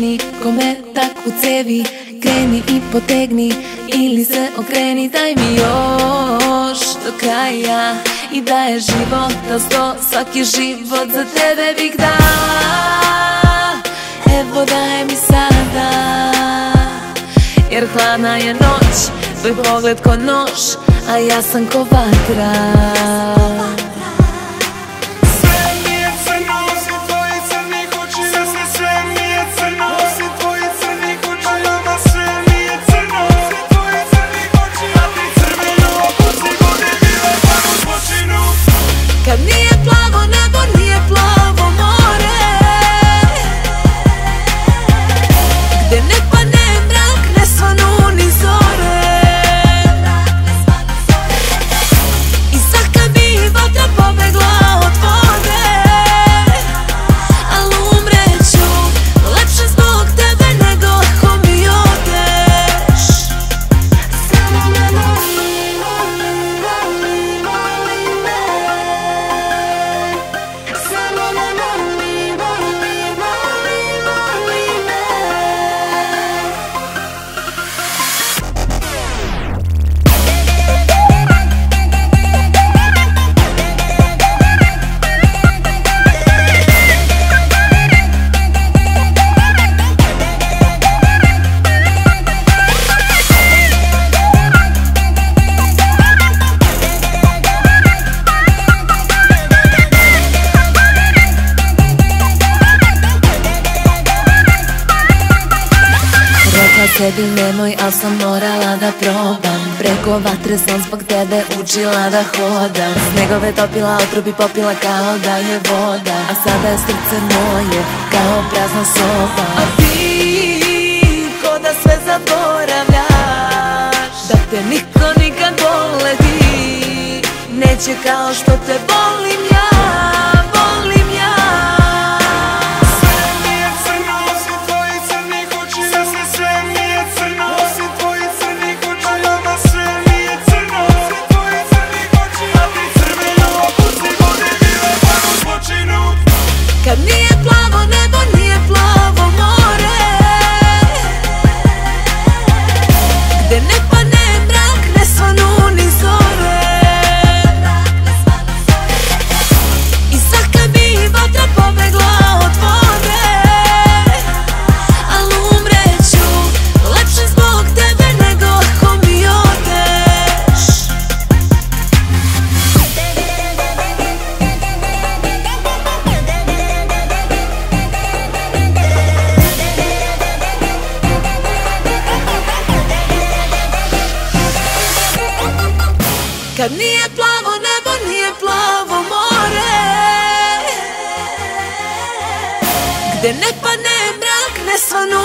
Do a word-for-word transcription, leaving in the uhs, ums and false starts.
kreni, kometak u cevi, kreni i potegni ili se okreni. Daj mi još do kraja i da je života sto, svaki život za tebe bih dala. Evo daj mi sada, jer hladna je noć, tvoj pogled ko nož, a ja sam ko vatra. Kad nije plavo nebo, nije plavo more, gde ne padne mrak, ne svanu ni zore. I sad kad bi vatra pobegla od vode, al umreću lepše zbog tebe nego ako mi odeš. Samo me voli, voli, voli, voli me. Samo me voli, voli, voli, voli me. Rekla sebi nemoj, al sam morala da probam. Preko vatre sam zbog tebe učila da hodam. Snegove topila, otrobi popila kao da je voda, a sada je srce moje kao prazna soba. A ti ko da sve zaboravljaš, da te niko nikad voleti neće kao što te volim ja, volim ja. Kad nije plavo nebo, nije plavo more, gde ne padne mrak, ne svanu ni zore. I sad kad bi vatra pobegla od vode, al umreću lepše zbog tebe nego ako mi odeš. Kad nije plavo nebo, nije plavo more, gde ne padne mrak, ne svanu